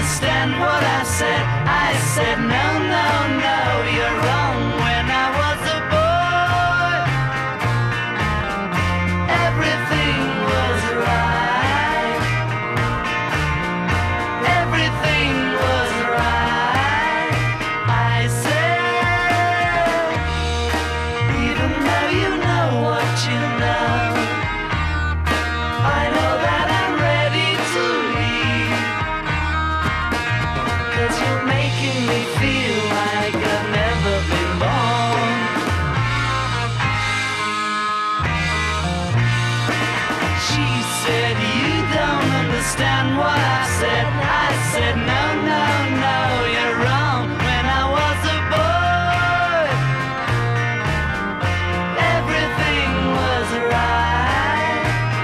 understand what I said. I said, no, no, no, you're wrong. When I was a boy, everything was right. Everything was right. I said, even though you know what you know, I know that I'm ready to leave. 'Cause you're making me feel like I've never been born. She said, you don't understand what I said. I said, no, no, no, you're wrong. When I was a boy, everything was right.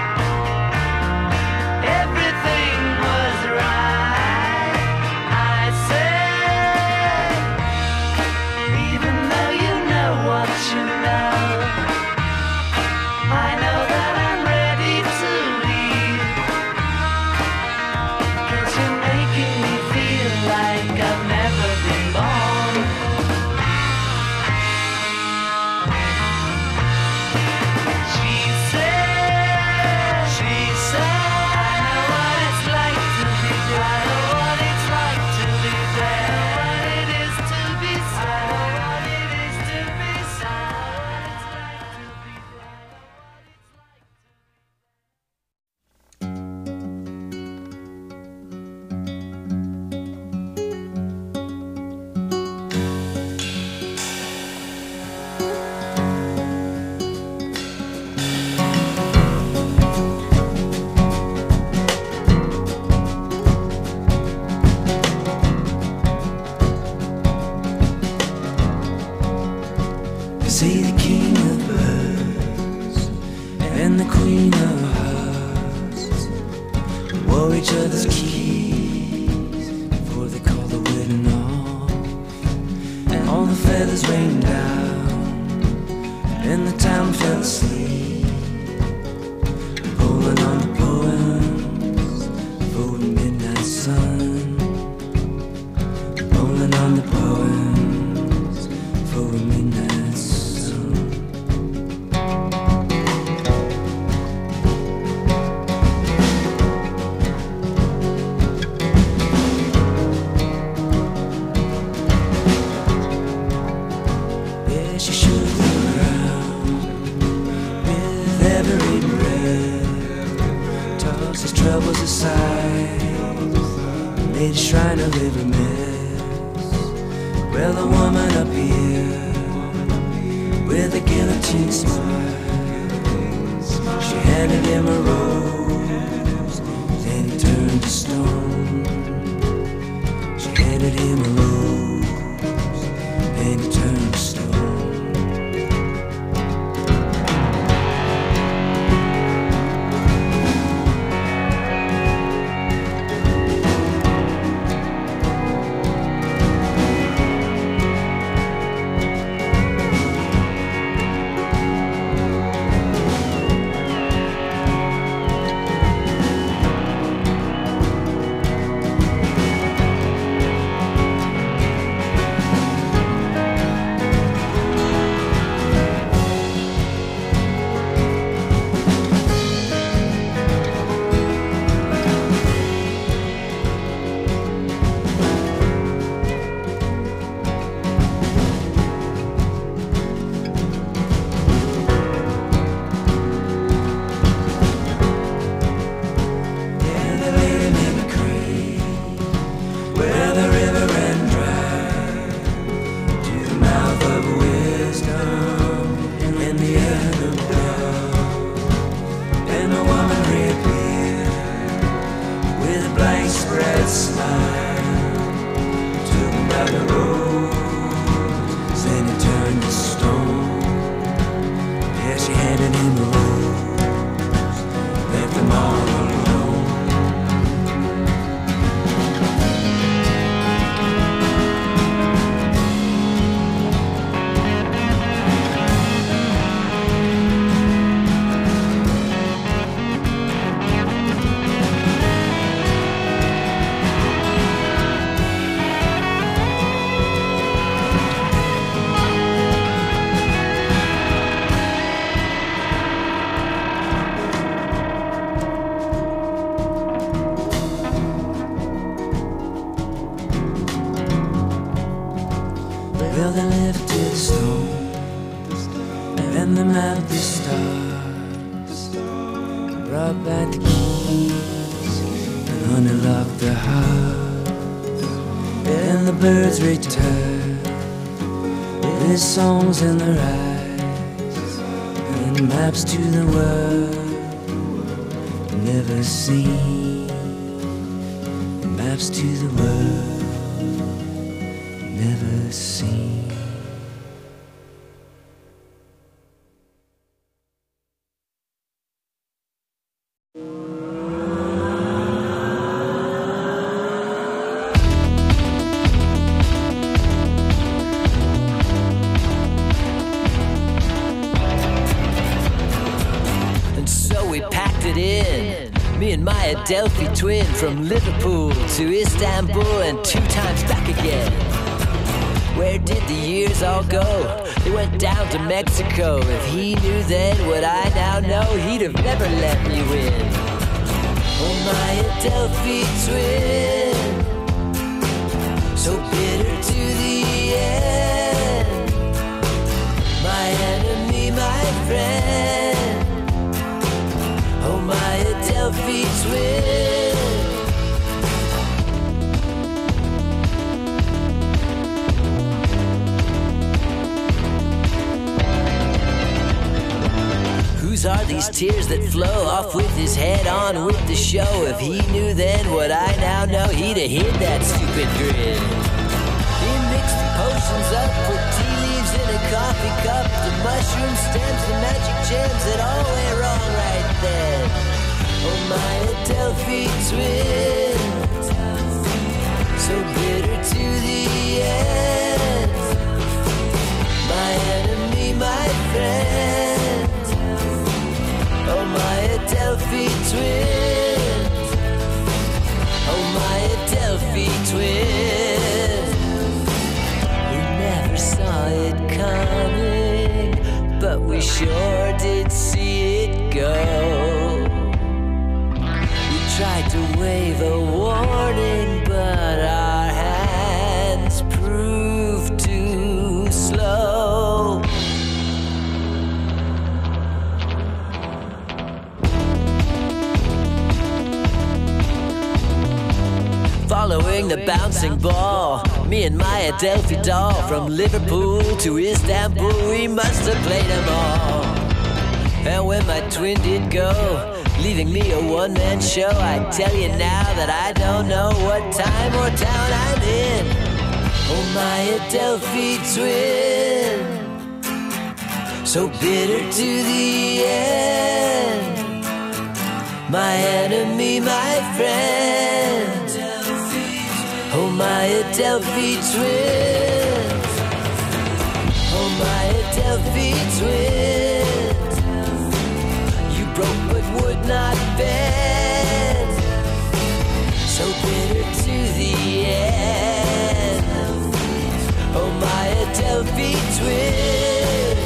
Everything was right. I said, even though you know what you know, I know that I'm ready to leave. 'Cause you're making me feel like I've never been born. She said, I know what it's like to be dead. I know what it's like to be dead. I know what it is to be sad. I know what it is to be sad. I know what it's like to be dead. I know what it's like to They say the king of birds and the queen of hearts wore each other's keys before they called the wedding off. And all the feathers rained down and the town fell asleep, pulling on the poems for the midnight sun, pulling on the poems for the midnight sun. Yeah, she shook the ground with every breath, tossed his troubles aside, made a shrine of every mess. Well, the woman up here with a guillotine smile, she handed him a rose, then he turned to stone. She handed him a rose, then he turned to stone. brought back the keys and unlocked the heart, and the birds return with songs in their eyes and maps to the world never seen, maps to the world never seen. My Adelphi twin from Liverpool to Istanbul and 2 times back again. Where did the years all go? They went down to Mexico. If he knew then what I now know, he'd have never let me win. Oh, my Adelphi twin, so bitter to the end. My enemy, my friend. Oh, my Adelphi twin. Whose are these tears that flow off with his head on with the show? If he knew then what I now know, he'd have hid that stupid grin. He mixed the potions up, put tea leaves in a coffee cup, the mushroom stems, the magic gems that all went wrong right then. Oh, my Adelphi twin, so bitter to the end. My enemy, my friend. Oh, my Adelphi twin. Oh, my Adelphi twin. We never saw it coming, but we sure did see it go. Tried to wave a warning, but our hands proved too slow. Following the bouncing ball, me and my Adelphi doll, from Liverpool to Istanbul, we must have played them all. And when my twin did go, leaving me a one-man show, I tell you now that I don't know what time or town I'm in. Oh, my Adelphi twin, so bitter to the end. My enemy, my friend. Oh, my Adelphi twin. Oh, my Adelphi twin. You broke but would not bend, so bitter to the end. Oh, my Adelphi twin.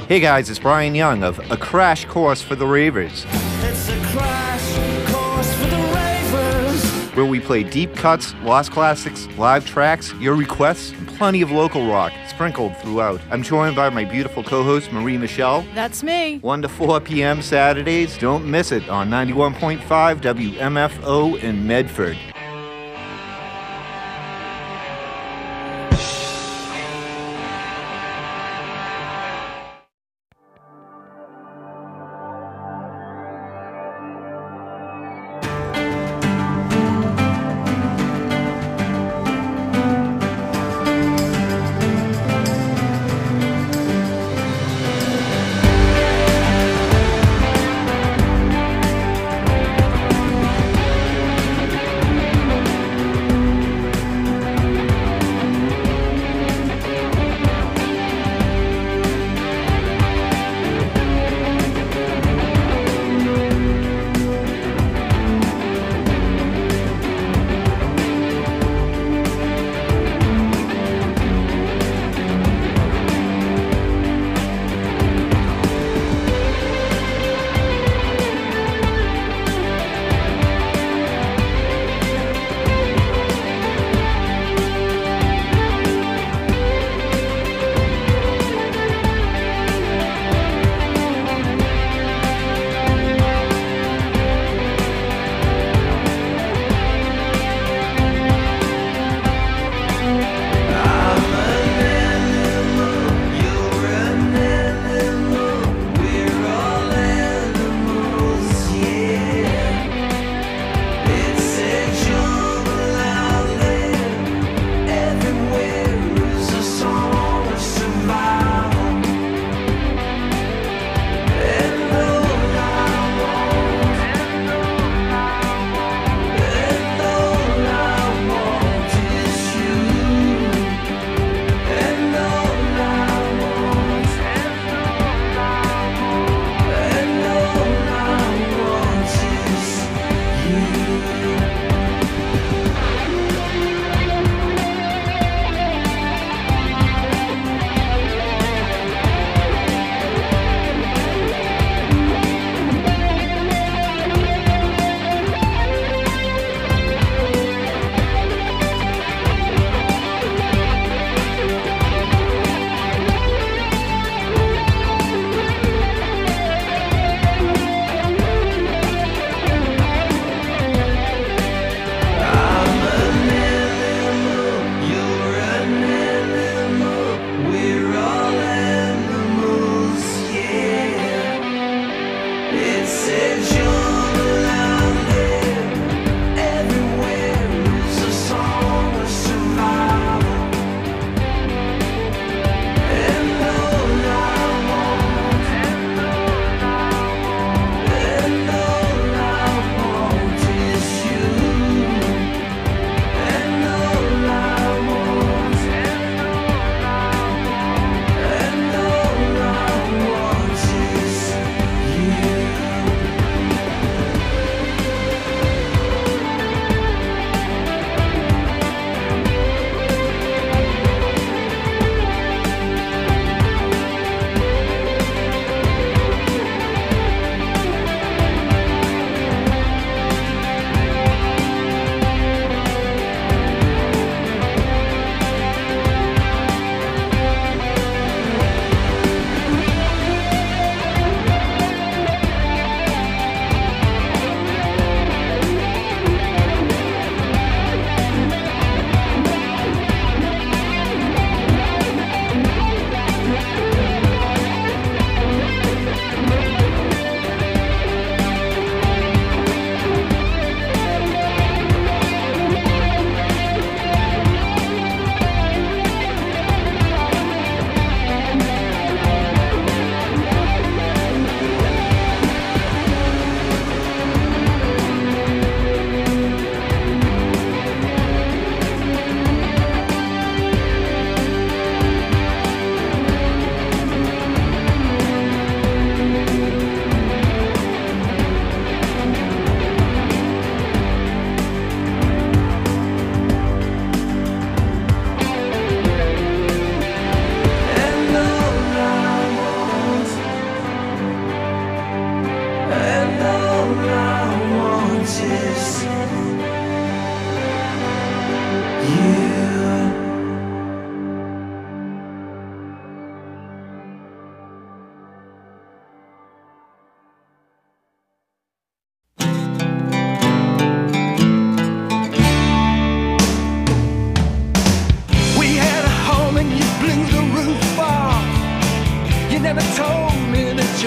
Hey guys, it's Brian Young of A Crash Course for the Ravers. It's a crash course for the ravers. Where we play deep cuts, lost classics, live tracks, your requests, and plenty of local rock sprinkled throughout. I'm joined by my beautiful co-host, Marie Michelle. That's me. 1 to 4 p.m. Saturdays. Don't miss it on 91.5 WMFO in Medford.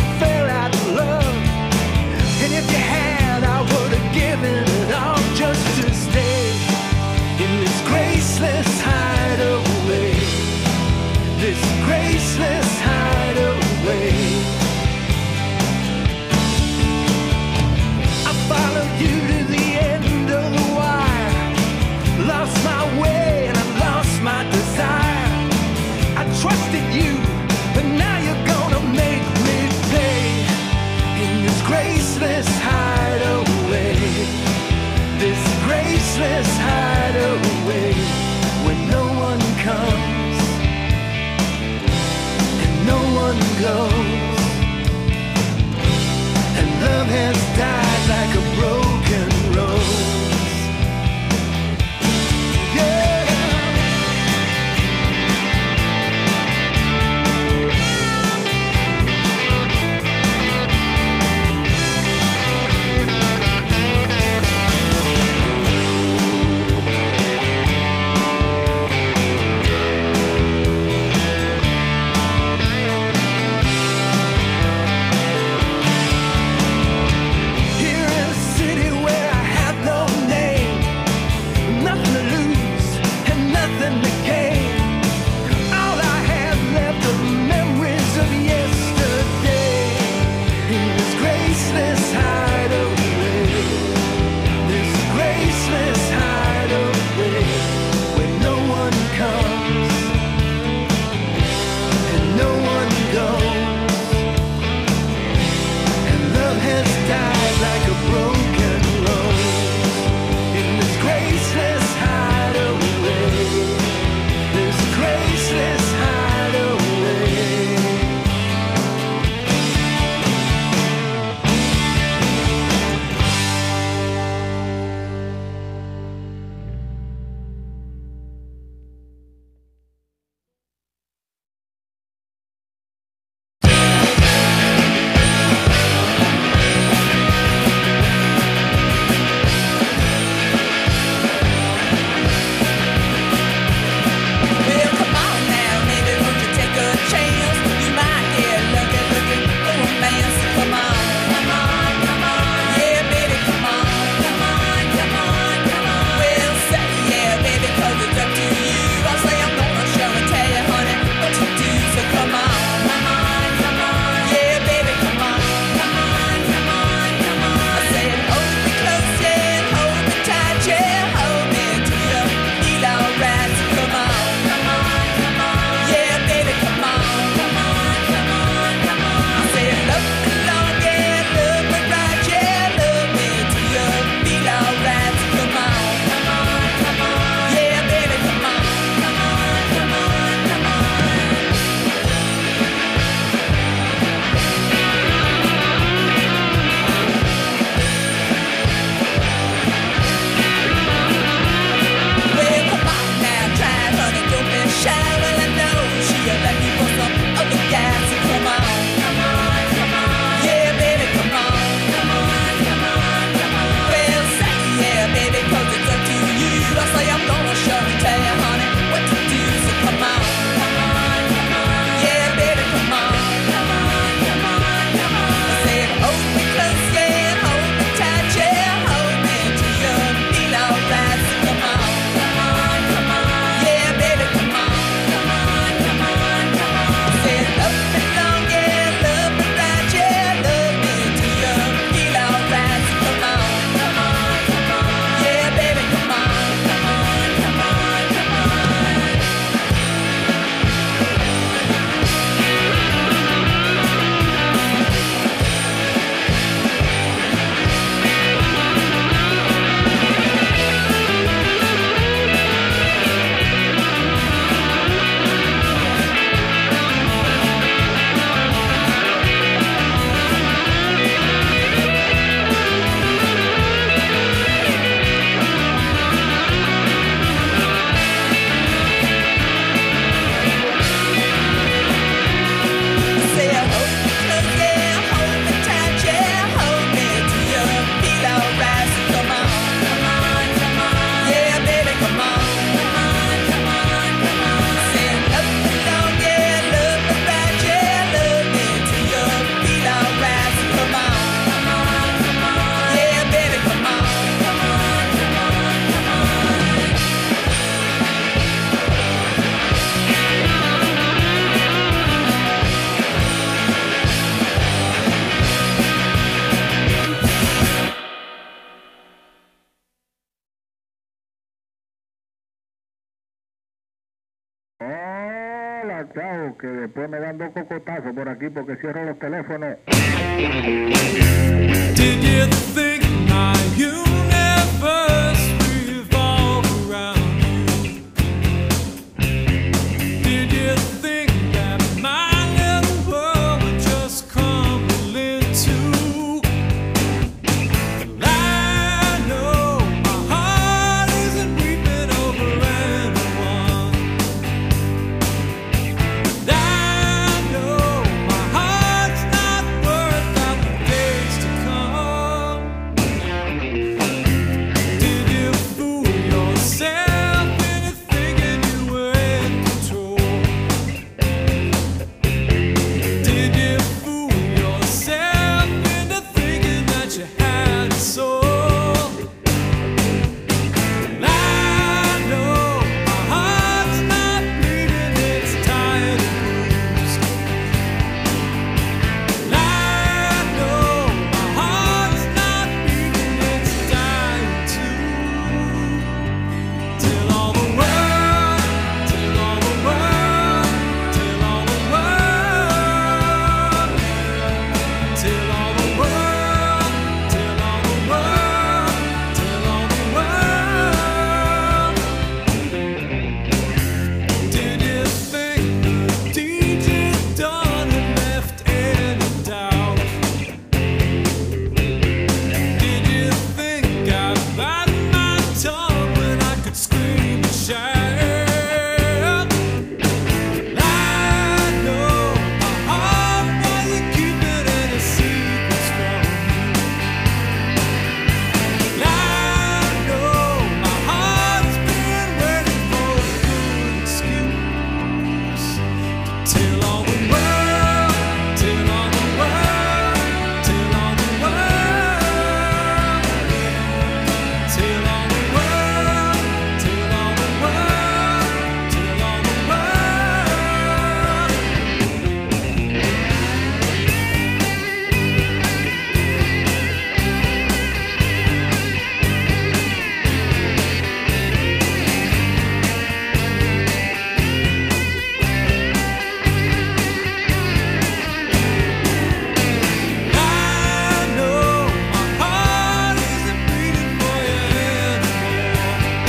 to fair out love. And if you had, I would have given it all just to stay in this graceless hideaway. This graceless hideaway. I followed you to the end of the wire. Lost my way and I lost my desire. I trusted you, but now you're gonna make me pay in this graceless hideaway. This graceless hideaway. Hola, chao, que después me dan 2 cocotazos por aquí porque cierro los teléfonos. Did you think my universe revolve around you? Did you think that my little world would just crumble into? Well, I know my heart isn't weeping over anyone. And I know my heart's not worth out the days to come. Did you fool yourself into thinking you were in control? Did you fool yourself into thinking that you had a soul? And I know my heart's not bleeding, it's tired and bruised. And I know my heart's not beating, it's dying too. Till all the world, till all the world, till all the world, till all the world, till all the world, till all the world. Did you think the deed you'd done had left any doubt? Did you think I bite my tongue when I could scream and shout? I know my heart wasn't keeping any secrets from me. I know my heart's been waiting for a good excuse to tell all the world, tell all the world, tell all the world, tell all the world, tell all the world, tell all the world. I know my heart isn't beating for you anymore.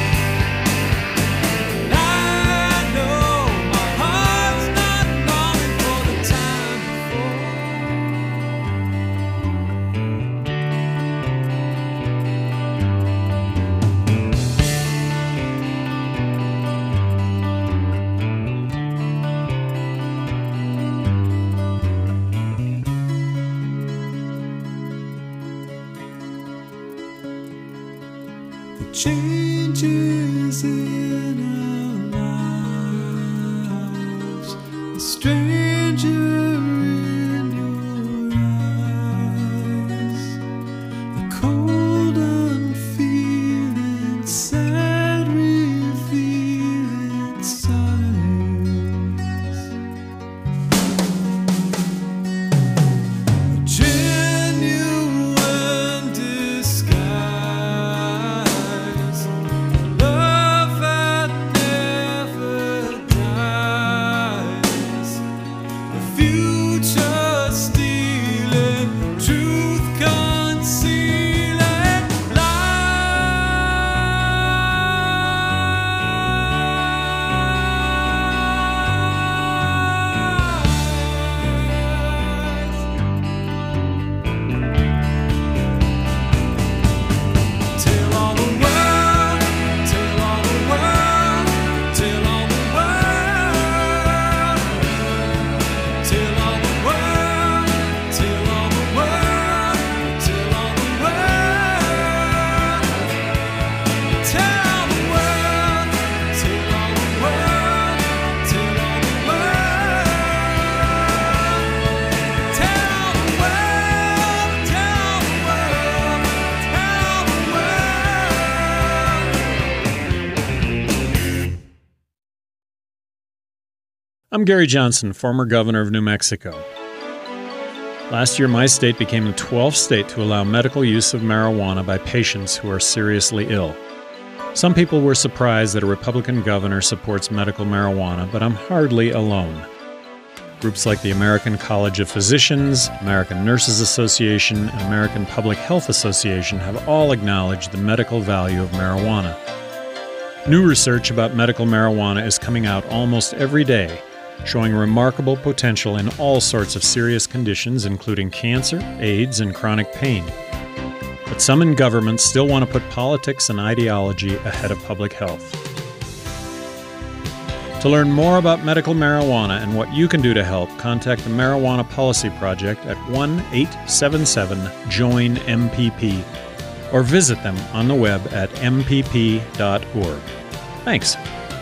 I know my heart's not longing for the time The changes in our lives, the stranger in your eyes, the cold unfeeling, sad revealing signs, a genuine disguise, love that never dies, the future stealing, truth concealing lies. Tell all the world, tell all the world, tell all the world, tell all the world, tell all the world, tell all the world, tell all the world, tell all the world, tell all the world, tell all the world, tell all the world. I'm Gary Johnson, former governor of New Mexico. Last year, my state became the 12th state to allow medical use of marijuana by patients who are seriously ill. Some people were surprised that a Republican governor supports medical marijuana, but I'm hardly alone. Groups like the American College of Physicians, American Nurses Association, and American Public Health Association have all acknowledged the medical value of marijuana. New research about medical marijuana is coming out almost every day, showing remarkable potential in all sorts of serious conditions, including cancer, AIDS, and chronic pain. But some in government still want to put politics and ideology ahead of public health. To learn more about medical marijuana and what you can do to help, contact the Marijuana Policy Project at 1-877-JOIN-MPP or visit them on the web at mpp.org. Thanks.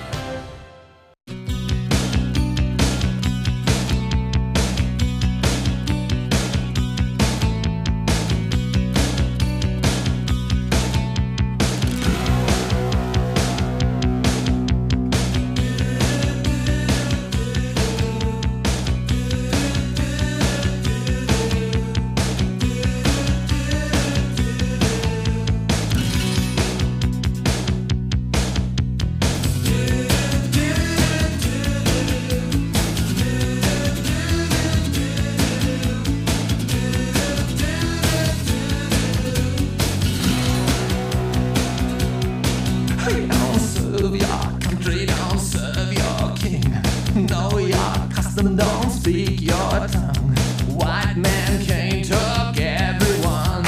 Don't speak your tongue. White man can't talk everyone.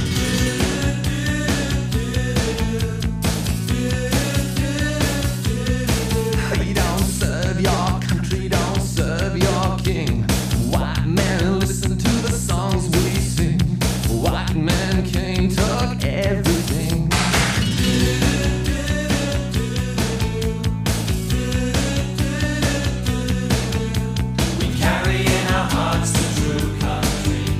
He don't serve your country, don't serve your king. White man, listen to the songs we sing. White man can't talk everything. Carry in our hearts the true country.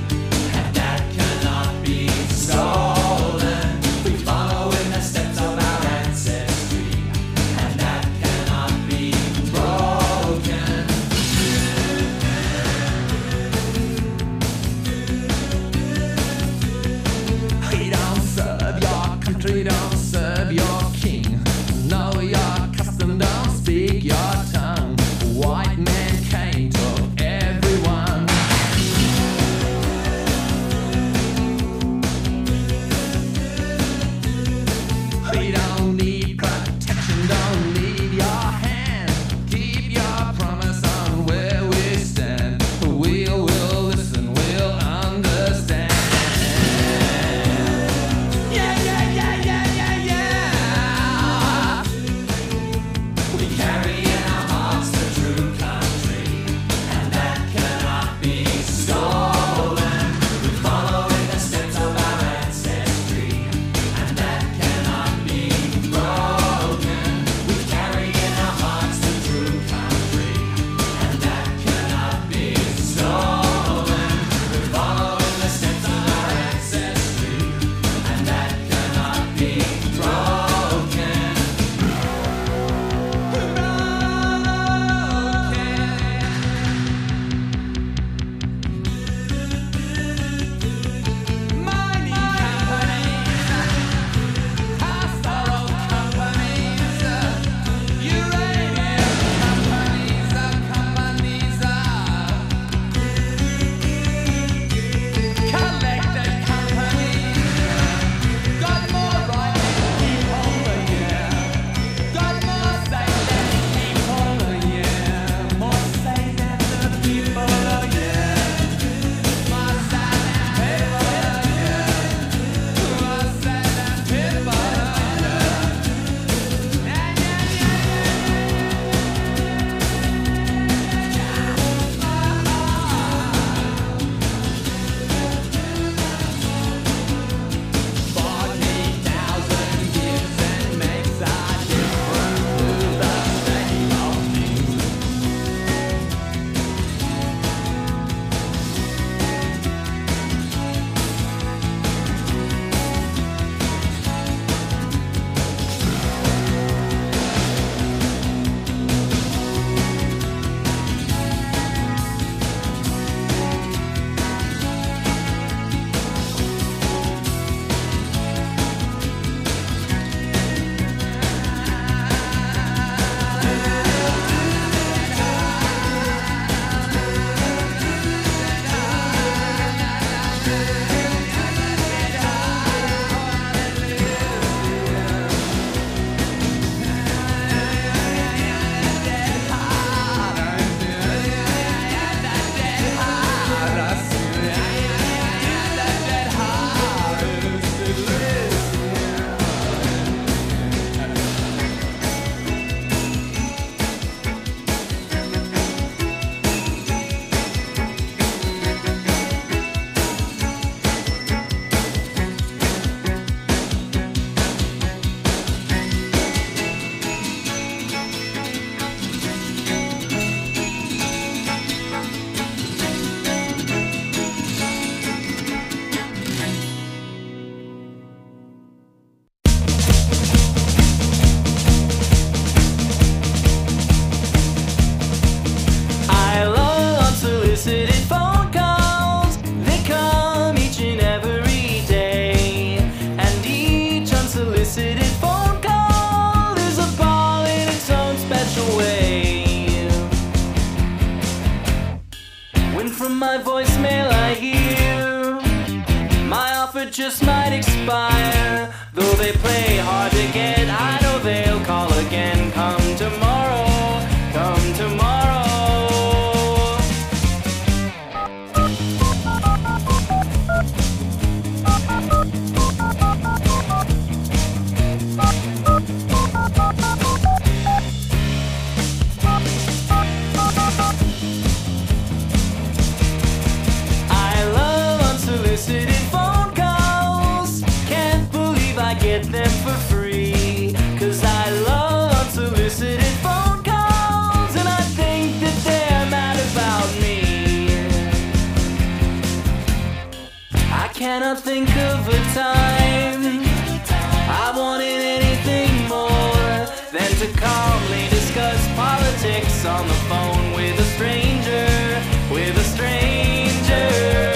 cannot think of a time I wanted anything more than to calmly discuss politics on the phone with a stranger, with a stranger.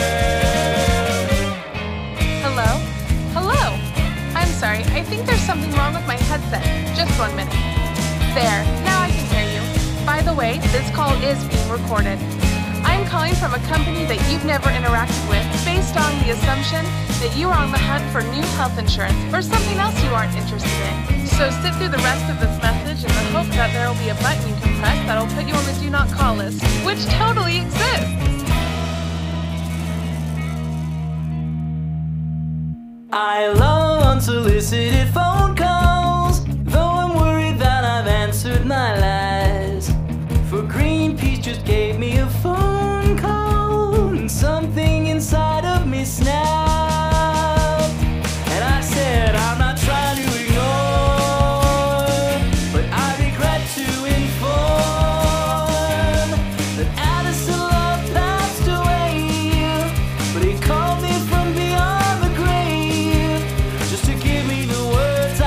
Hello? Hello? I'm sorry, I think there's something wrong with my headset. Just 1 minute. There, now I can hear you. By the way, this call is being recorded. I'm calling from a company that you've never interacted with based on the assumption that you are on the hunt for new health insurance or something else you aren't interested in. So sit through the rest of this message in the hope that there will be a button you can press that'll put you on the do not call list, which totally exists. I love unsolicited phone calls, though I'm worried that I've answered my lies. For Greenpeace just gave me a phone call, and something inside of me snapped. And I said, I'm not trying to ignore, but I regret to inform that Addison Love passed away. But he called me from beyond the grave, just to give me the words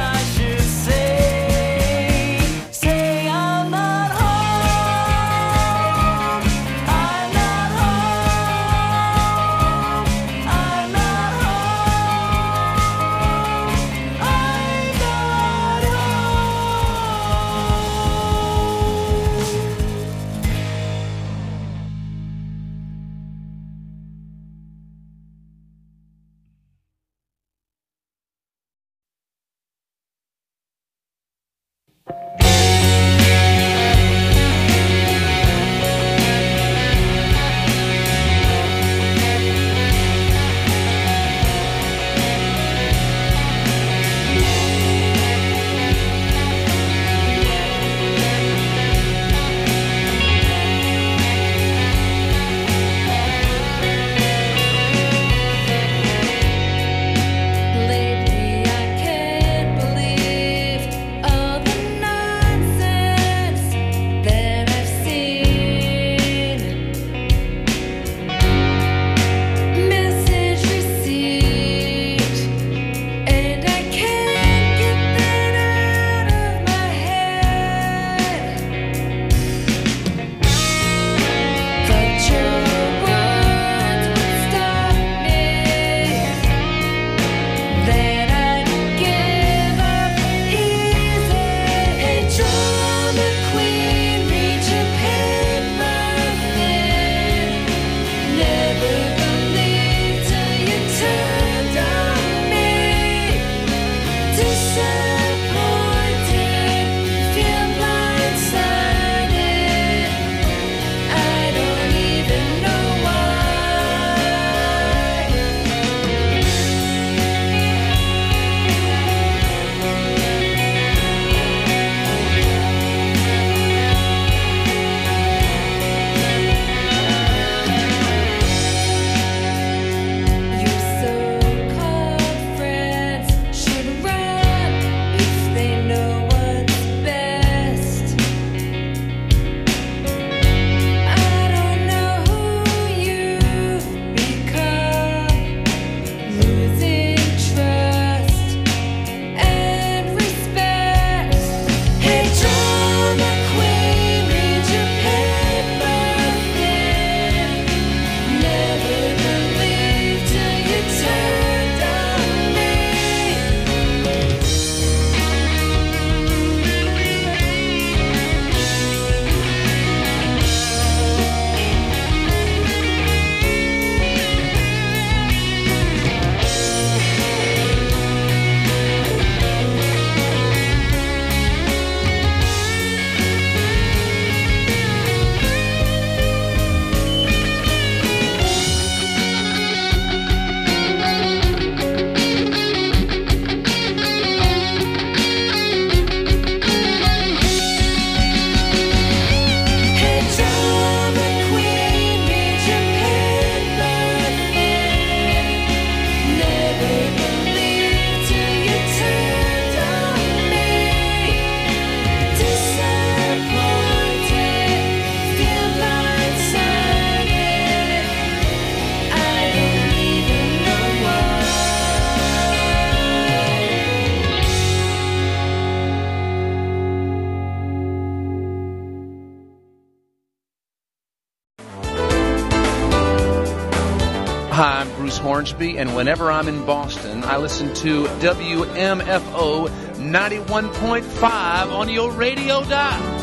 Hi, I'm Bruce Hornsby, and whenever I'm in Boston, I listen to WMFO 91.5 on your radio dial.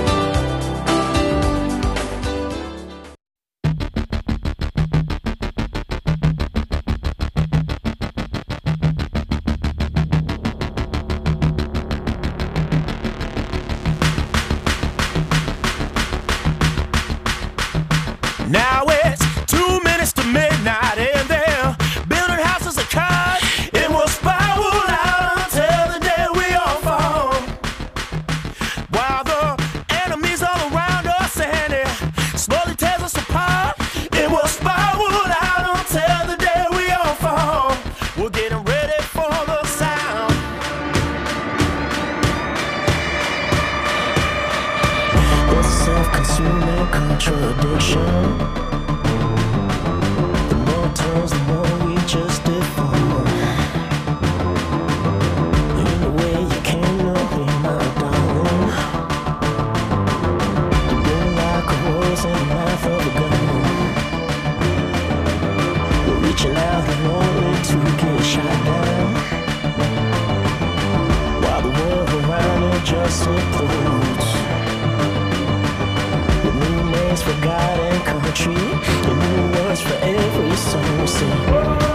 Now it's 2 minutes to midnight and they're building houses of cards. It will spiral out until the day we all fall. While the enemies all around us and it slowly tears us apart. It will spiral out until the day we all fall. We're getting ready for the sound. It's a self-consuming contradiction. The more we just deform. In the way you cannot be my darling. You blow like a rose in the mouth of a gun. We're reaching out in order to get shot down. While the world around it just implodes. With new names for God and country, and new words for every song we sing.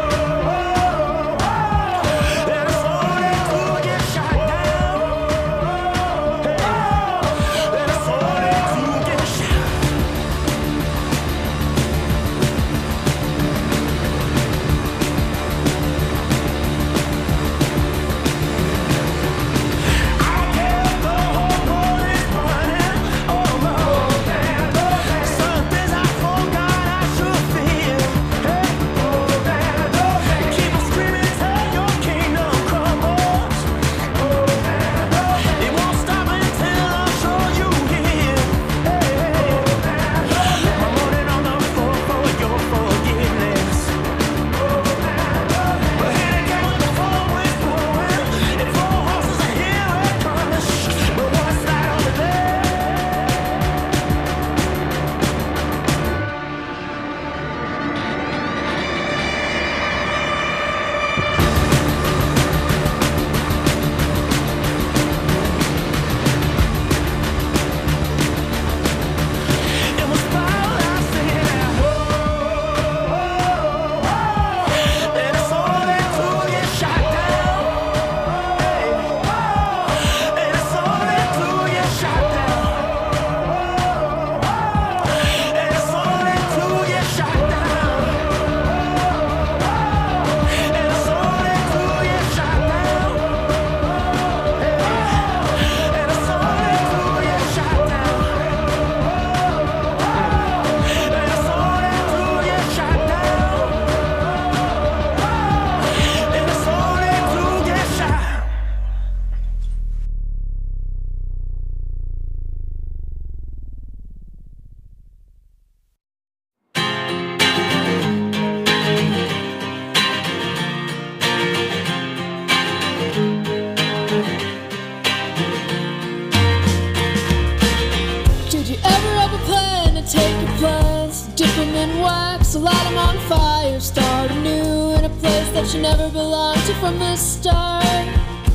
You never belonged to from the start.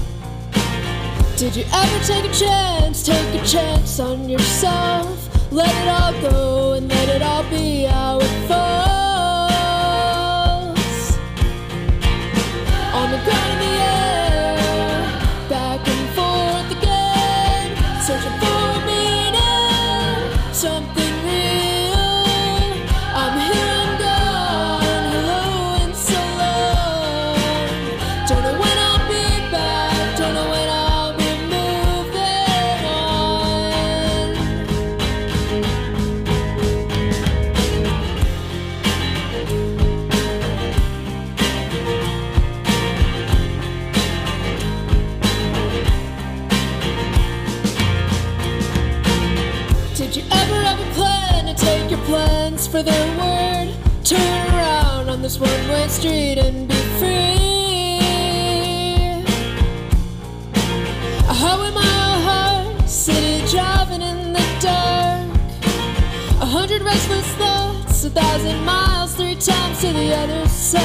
Did you ever take a chance on yourself? Let it all go and let it all be how it falls. On the ground in the air, back and forth again, searching for a meaning, something real. I'm here and gone, hello and so long. Don't know when I'll be back, don't know when I'll be moving on. Did you ever have a plan to take your plans for their word? Turn around on this one-way street and be free. A highway mile high, city driving in the dark. 100 restless thoughts Just 1,000 miles, 3 times to the other side.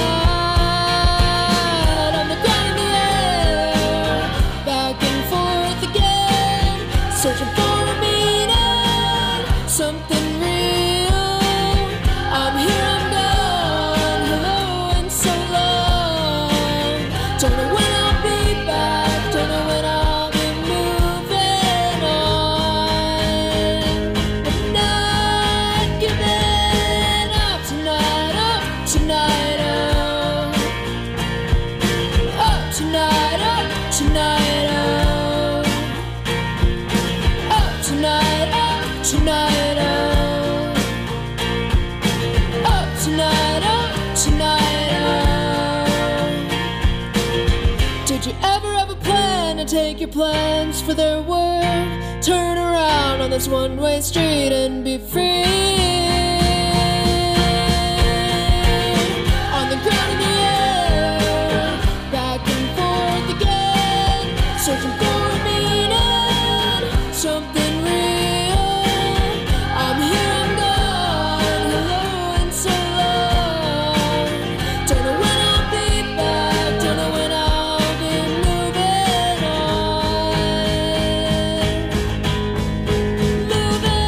On the ground in the air, back and forth again, searching for a meaning, something real. I'm here, I'm gone, hello and so long. Don't know when I'll be back, don't know when I'll be moving on. But not giving up tonight, up tonight, up tonight, up tonight, up tonight, up tonight, up tonight, up tonight. Did you ever plan to take your plans for their word? Turn around on this one-way street and be free. On the ground in the air, back and forth again, searching for a meaning, something real. I'm here, I'm gone, hello and so long. Don't know when I'll be back, don't know when I'll be moving on.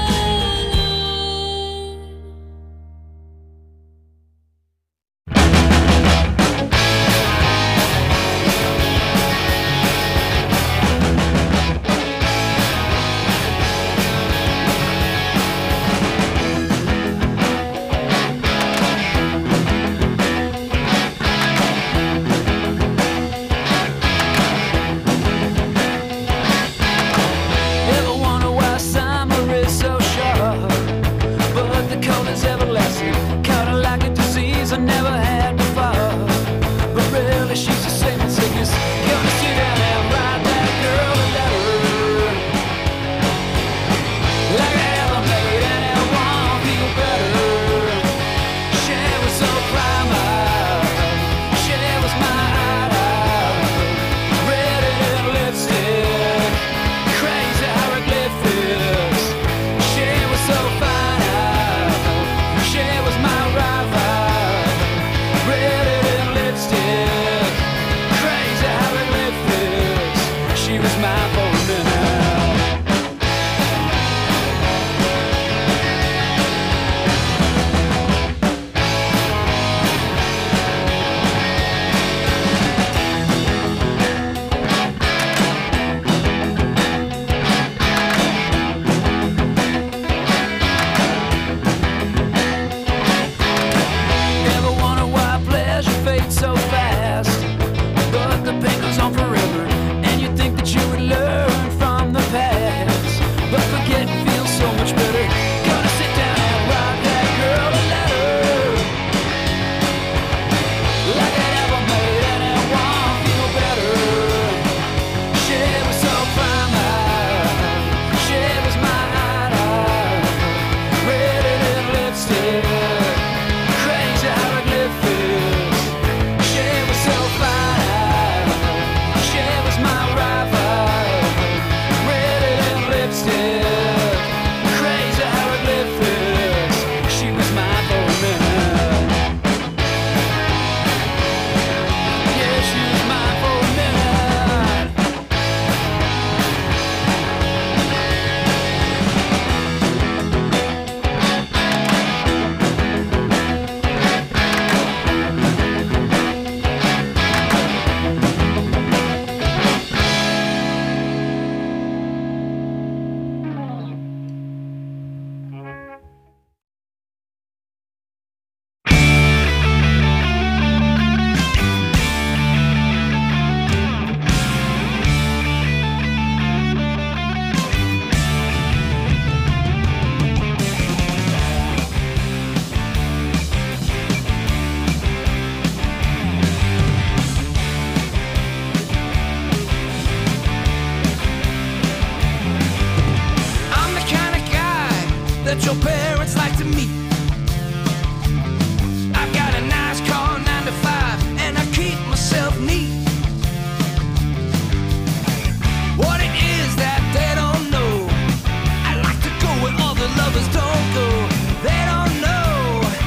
Ever wonder why summer is so short? But the cold is everlasting, caught her like a disease I never had before. But really, she's the same as sickness. Gonna sit down and write that girl a letter, like I ever made, and it won't feel better. She was so primal, she was my idol, red in lipstick, crazy hieroglyphics. She was so fine, she was my rival, red in lipstick, crazy hieroglyphics. She was mine for a minute. Never wonder why pleasure fades so fast, but the pain goes on forever, and you think that you would learn from the past. But forgetting feels so much better. Gonna sit down and write that girl a letter, like I never made, and it won't feel better. She was so primal, she was my idol, red in lipstick, crazy hieroglyphics. She was so fine, she was my rival, red in lipstick, crazy hieroglyphics. She was mine for a minute. Yeah, she was mine for a minute. I'm the kind of guy that your parents like to meet. I've got a nice car, 9 to 5, and I keep myself neat. What it is that they don't know, I like to go where other lovers don't go. They don't know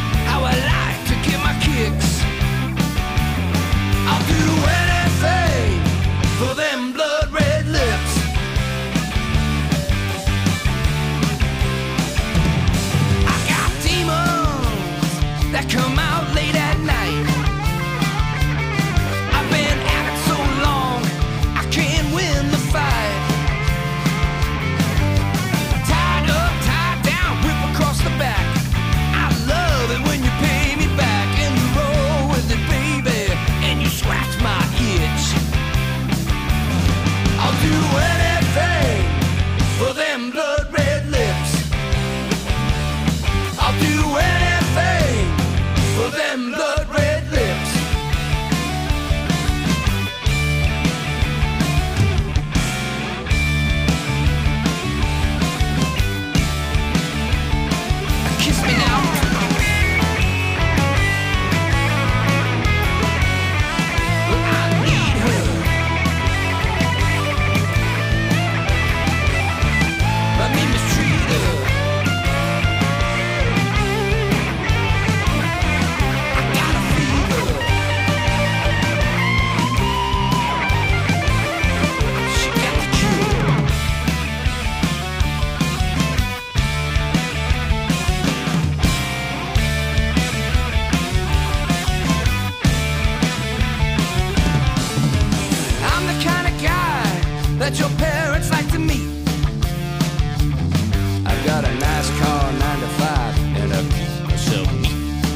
nice car, 9 to 5, and a piece of self meat.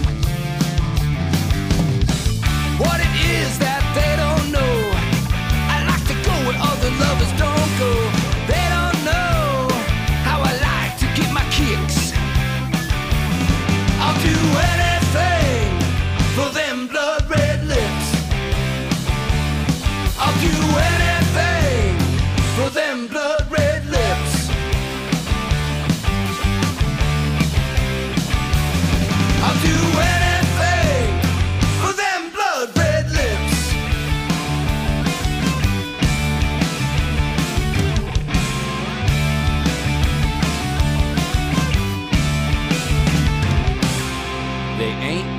What it is that they don't know, I like to go where other lovers don't go. They don't know how I like to get my kicks. I'll do anything for them blood red lips. I'll do anything for them blood red lips. I'll do anything for them blood red lips. They ain't